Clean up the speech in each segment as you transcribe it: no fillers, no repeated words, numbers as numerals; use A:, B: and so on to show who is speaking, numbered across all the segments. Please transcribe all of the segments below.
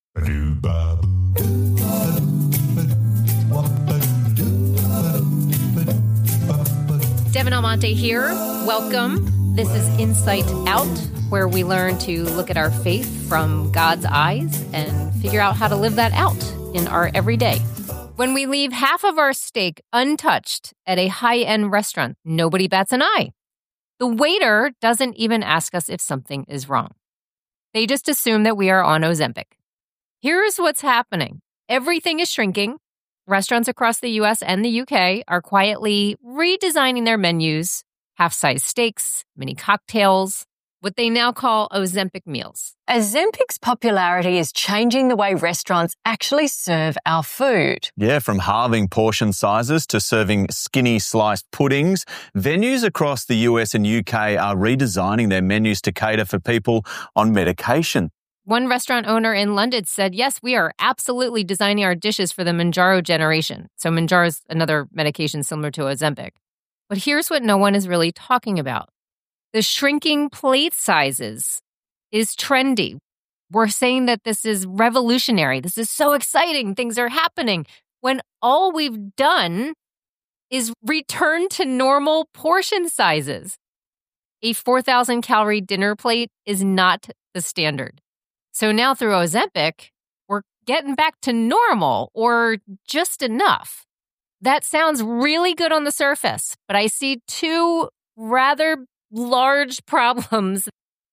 A: Devin Almonte here. Welcome. This is Insight Out, where we learn to look at our faith from God's eyes and figure out how to live that out in our everyday. When we leave half of our steak untouched at a high-end restaurant, nobody bats an eye. The waiter doesn't even ask us if something is wrong. They just assume that we are on Ozempic. Here's what's happening. Everything is shrinking. Restaurants across the U.S. and the U.K. are quietly redesigning their menus, half-size steaks, mini cocktails, what they now call Ozempic meals.
B: Ozempic's popularity is changing the way restaurants actually serve our food.
C: Yeah, from halving portion sizes to serving skinny sliced puddings, venues across the US and UK are redesigning their menus to cater for people on medication.
A: One restaurant owner in London said, yes, we are absolutely designing our dishes for the Mounjaro generation. So Mounjaro is another medication similar to Ozempic. But here's what no one is really talking about. The shrinking plate sizes is trendy. We're saying that this is revolutionary. This is so exciting. Things are happening. When all we've done is return to normal portion sizes. A 4,000 calorie dinner plate is not the standard. So now through Ozempic, we're getting back to normal or just enough. That sounds really good on the surface, but I see two rather large problems.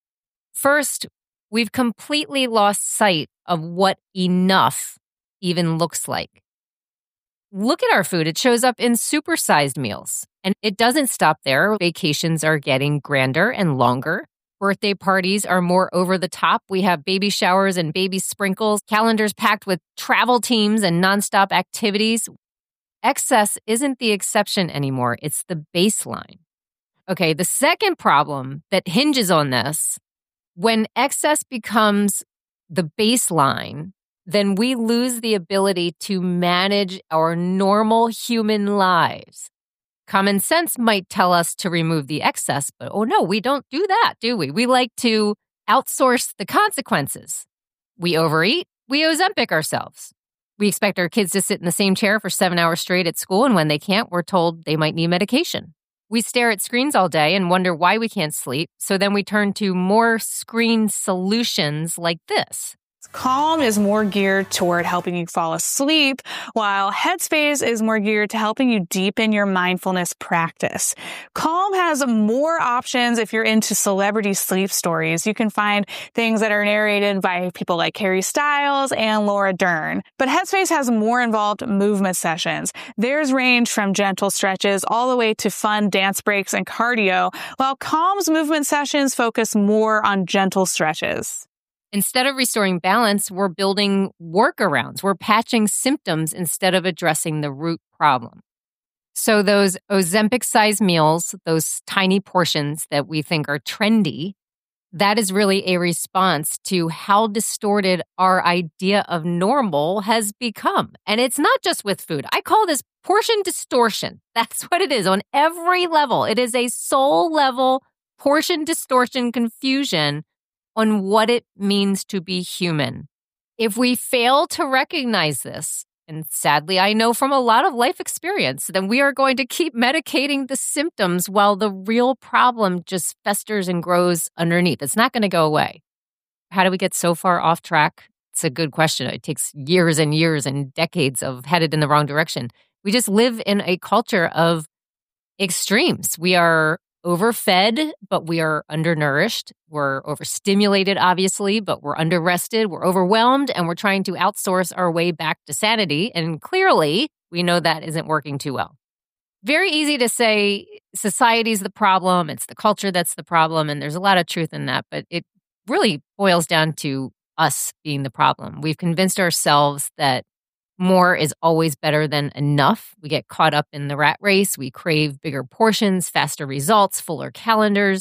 A: First, we've completely lost sight of what enough even looks like. Look at our food. It shows up in supersized meals. And it doesn't stop there. Vacations are getting grander and longer. Birthday parties are more over the top. We have baby showers and baby sprinkles, calendars packed with travel teams and nonstop activities. Excess isn't the exception anymore. It's the baseline. Okay, the second problem that hinges on this, when excess becomes the baseline, then we lose the ability to manage our normal human lives. Common sense might tell us to remove the excess, but oh no, we don't do that, do we? We like to outsource the consequences. We overeat, we Ozempic ourselves. We expect our kids to sit in the same chair for 7 hours straight at school, and when they can't, we're told they might need medication. We stare at screens all day and wonder why we can't sleep, so then we turn to more screen solutions like this.
D: Calm is more geared toward helping you fall asleep, while Headspace is more geared to helping you deepen your mindfulness practice. Calm has more options if you're into celebrity sleep stories. You can find things that are narrated by people like Harry Styles and Laura Dern. But Headspace has more involved movement sessions. Theirs range from gentle stretches all the way to fun dance breaks and cardio, while Calm's movement sessions focus more on gentle stretches.
A: Instead of restoring balance, we're building workarounds. We're patching symptoms instead of addressing the root problem. So those Ozempic-sized meals, those tiny portions that we think are trendy, that is really a response to how distorted our idea of normal has become. And it's not just with food. I call this portion distortion. That's what it is on every level. It is a soul level portion distortion confusion on what it means to be human. If we fail to recognize this, and sadly I know from a lot of life experience, then we are going to keep medicating the symptoms while the real problem just festers and grows underneath. It's not going to go away. How do we get so far off track? It's a good question. It takes years and years and decades of headed in the wrong direction. We just live in a culture of extremes. We are overfed, but we are undernourished. We're overstimulated, obviously, but we're underrested. We're overwhelmed, and we're trying to outsource our way back to sanity. And clearly, we know that isn't working too well. Very easy to say society's the problem. It's the culture that's the problem. And there's a lot of truth in that, but it really boils down to us being the problem. We've convinced ourselves that more is always better than enough. We get caught up in the rat race. We crave bigger portions, faster results, fuller calendars.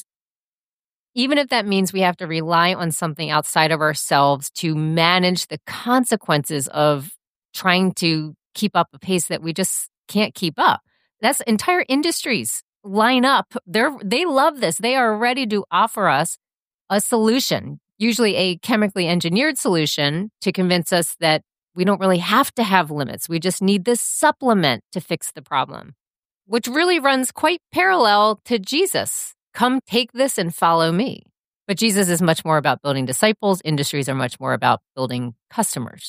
A: Even if that means we have to rely on something outside of ourselves to manage the consequences of trying to keep up a pace that we just can't keep up. That's entire industries line up. They love this. They are ready to offer us a solution. usually a chemically engineered solution to convince us that we don't really have to have limits. We just need this supplement to fix the problem, which really runs quite parallel to Jesus. Come take this and follow me. But Jesus is much more about building disciples. Industries are much more about building customers.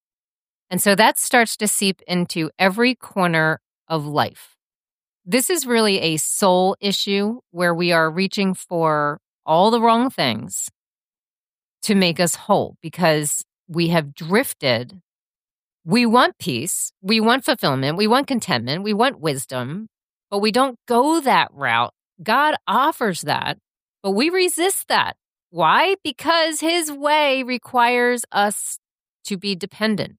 A: And so that starts to seep into every corner of life. This is really a soul issue where we are reaching for all the wrong things to make us whole because we have drifted. We want peace, we want fulfillment, we want contentment, we want wisdom, but we don't go that route. God offers that, but we resist that. Why? Because his way requires us to be dependent.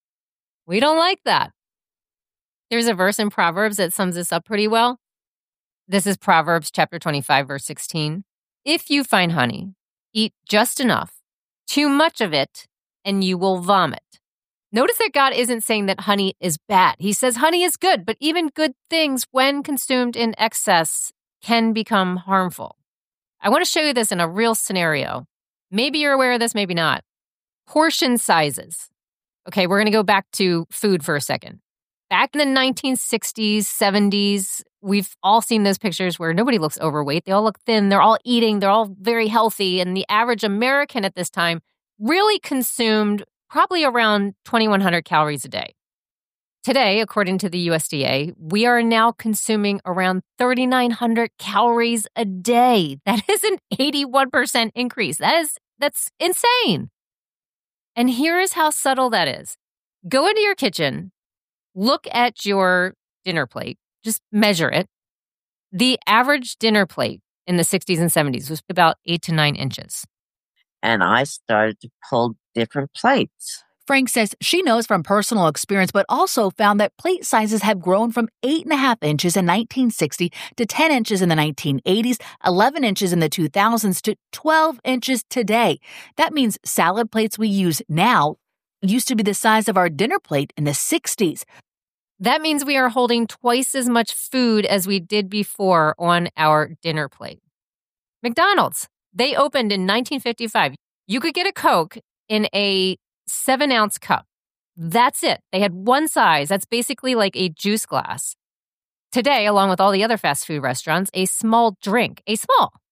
A: We don't like that. There's a verse in Proverbs that sums this up pretty well. This is Proverbs chapter 25, verse 16. If you find honey, eat just enough, too much of it, and you will vomit. Notice that God isn't saying that honey is bad. He says honey is good, but even good things, when consumed in excess, can become harmful. I want to show you this in a real scenario. Maybe you're aware of this, maybe not. Portion sizes. Okay, we're going to go back to food for a second. Back in the 1960s, 70s, we've all seen those pictures where nobody looks overweight. They all look thin. They're all eating. They're all very healthy. And the average American at this time really consumed probably around 2,100 calories a day. Today, according to the USDA, we are now consuming around 3,900 calories a day. That is an 81% increase. That's insane. And here is how subtle that is. Go into your kitchen, look at your dinner plate, just measure it. The average dinner plate in the 60s and 70s was about 8 to 9 inches.
E: And I started to pull different plates.
F: Frank says she knows from personal experience, but also found that plate sizes have grown from 8.5 inches in 1960 to 10 inches in the 1980s, 11 inches in the 2000s to 12 inches today. That means salad plates we use now used to be the size of our dinner plate in the 60s.
A: That means we are holding twice as much food as we did before on our dinner plate. McDonald's, they opened in 1955. You could get a Coke in a 7-ounce cup. That's it. They had one size. That's basically like a juice glass. Today, along with all the other fast food restaurants, a small drink, is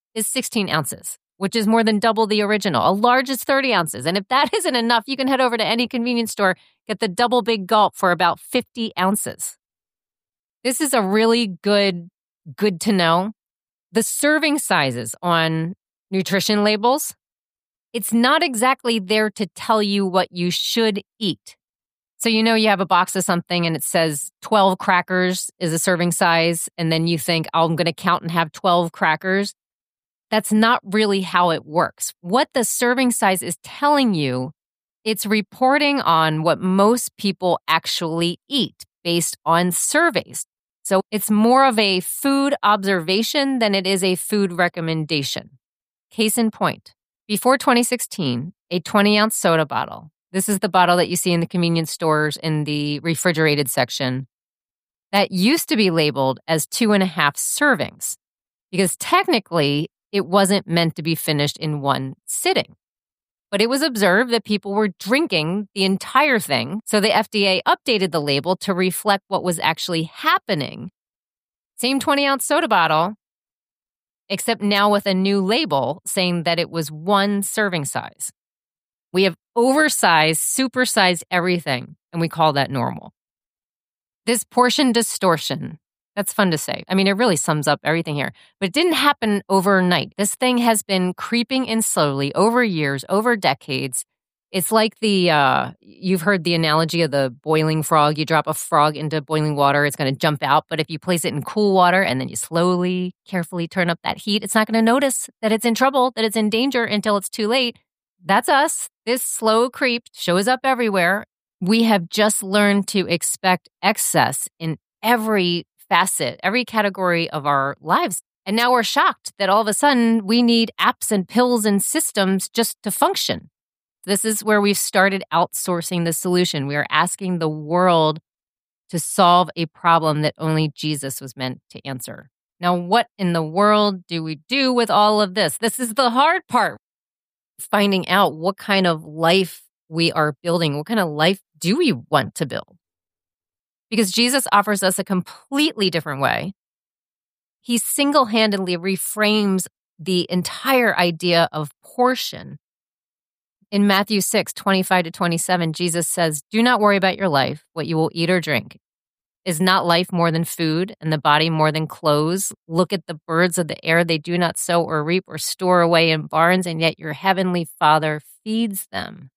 A: 16 ounces, which is more than double the original. A large is 30 ounces. And if that isn't enough, you can head over to any convenience store, get the double big gulp for about 50 ounces. This is a really good to know. The serving sizes on nutrition labels, it's not exactly there to tell you what you should eat. So you have a box of something and it says 12 crackers is a serving size, and then you think, I'm going to count and have 12 crackers. That's not really how it works. What the serving size is telling you, it's reporting on what most people actually eat based on surveys. So it's more of a food observation than it is a food recommendation. Case in point, before 2016, a 20-ounce soda bottle, this is the bottle that you see in the convenience stores in the refrigerated section, that used to be labeled as 2.5 servings because technically it wasn't meant to be finished in one sitting. But it was observed that people were drinking the entire thing, so the FDA updated the label to reflect what was actually happening. Same 20-ounce soda bottle, except now with a new label saying that it was one serving size. We have oversized, supersized everything, and we call that normal. This portion distortion, that's fun to say. I mean, it really sums up everything here. But it didn't happen overnight. This thing has been creeping in slowly over years, over decades. It's like you've heard the analogy of the boiling frog. You drop a frog into boiling water, it's going to jump out. But if you place it in cool water and then you slowly, carefully turn up that heat, it's not going to notice that it's in trouble, that it's in danger until it's too late. That's us. This slow creep shows up everywhere. We have just learned to expect excess in every facet, every category of our lives. And now we're shocked that all of a sudden we need apps and pills and systems just to function. This is where we've started outsourcing the solution. We are asking the world to solve a problem that only Jesus was meant to answer. Now, what in the world do we do with all of this? This is the hard part. finding out what kind of life we are building. What kind of life do we want to build? Because Jesus offers us a completely different way. He single-handedly reframes the entire idea of portion. In Matthew 6:25-27, Jesus says, "Do not worry about your life, what you will eat or drink. Is not life more than food, and the body more than clothes? Look at the birds of the air. They do not sow or reap or store away in barns, and yet your heavenly Father feeds them."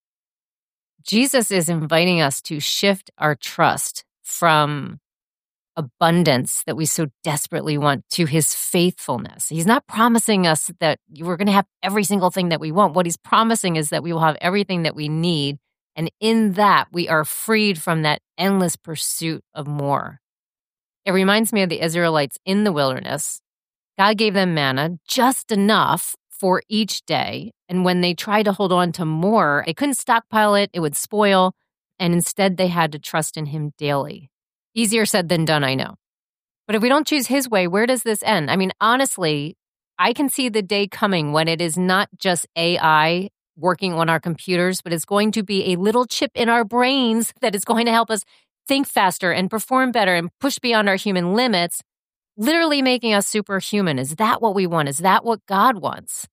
A: Jesus is inviting us to shift our trust from abundance that we so desperately want to his faithfulness. He's not promising us that we're going to have every single thing that we want. What he's promising is that we will have everything that we need. And in that, we are freed from that endless pursuit of more. It reminds me of the Israelites in the wilderness. God gave them manna, just enough for each day. And when they tried to hold on to more, they couldn't stockpile it. It would spoil. And instead, they had to trust in him daily. Easier said than done, I know. But if we don't choose his way, where does this end? I mean, honestly, I can see the day coming when it is not just AI working on our computers, but it's going to be a little chip in our brains that is going to help us think faster and perform better and push beyond our human limits, literally making us superhuman. Is that what we want? Is that what God wants?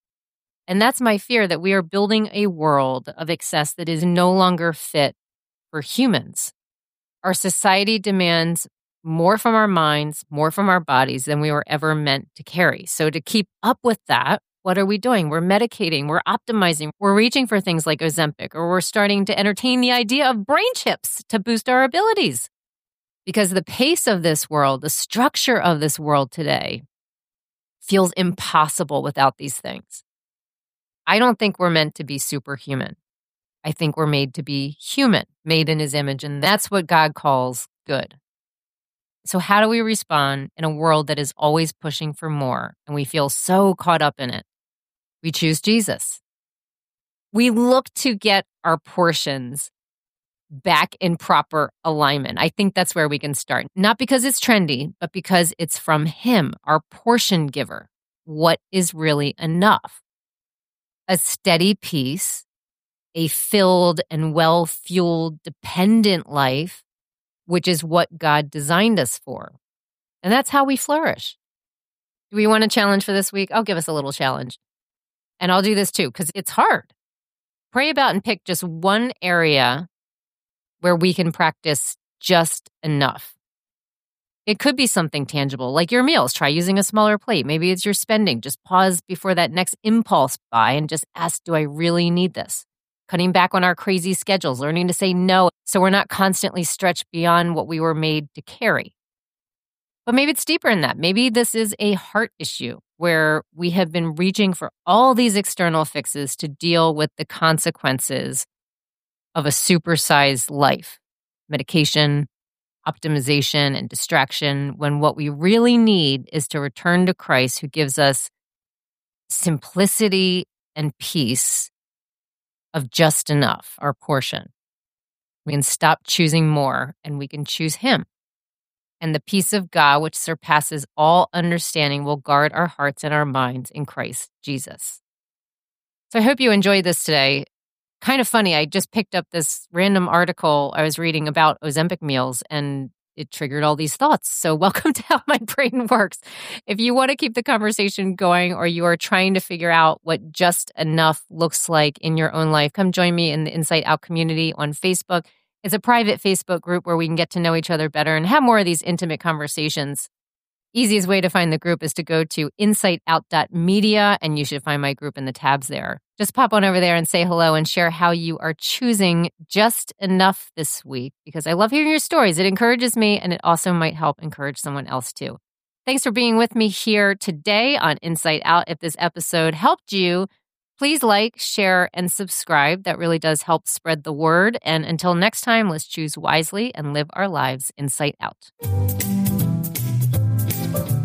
A: And that's my fear, that we are building a world of excess that is no longer fit for humans. Our society demands more from our minds, more from our bodies than we were ever meant to carry. So to keep up with that, what are we doing? We're medicating, we're optimizing, we're reaching for things like Ozempic, or we're starting to entertain the idea of brain chips to boost our abilities. Because the pace of this world, the structure of this world today, feels impossible without these things. I don't think we're meant to be superhuman. I think we're made to be human, made in his image, and that's what God calls good. So how do we respond in a world that is always pushing for more and we feel so caught up in it? We choose Jesus. We look to get our portions back in proper alignment. I think that's where we can start. Not because it's trendy, but because it's from him, our portion giver. What is really enough? A steady peace, a filled and well-fueled, dependent life, which is what God designed us for. And that's how we flourish. Do we want a challenge for this week? I'll give us a little challenge. And I'll do this too, because it's hard. Pray about and pick just one area where we can practice just enough. It could be something tangible, like your meals. Try using a smaller plate. Maybe it's your spending. Just pause before that next impulse buy and just ask, do I really need this? Cutting back on our crazy schedules, learning to say no so we're not constantly stretched beyond what we were made to carry. But maybe it's deeper than that. Maybe this is a heart issue where we have been reaching for all these external fixes to deal with the consequences of a supersized life, medication, optimization, and distraction, when what we really need is to return to Christ, who gives us simplicity and peace of just enough, our portion. We can stop choosing more and we can choose him. And the peace of God, which surpasses all understanding, will guard our hearts and our minds in Christ Jesus. So I hope you enjoyed this today. Kind of funny, I just picked up this random article I was reading about Ozempic meals, and it triggered all these thoughts. So welcome to How My Brain Works. If you want to keep the conversation going, or you are trying to figure out what just enough looks like in your own life, come join me in the Insight Out community on Facebook. It's a private Facebook group where we can get to know each other better and have more of these intimate conversations. Easiest way to find the group is to go to insightout.media, and you should find my group in the tabs there. Just pop on over there and say hello and share how you are choosing just enough this week, because I love hearing your stories. It encourages me, and it also might help encourage someone else too. Thanks for being with me here today on Insight Out. If this episode helped you, please like, share, and subscribe. That really does help spread the word. And until next time, let's choose wisely and live our lives inside out.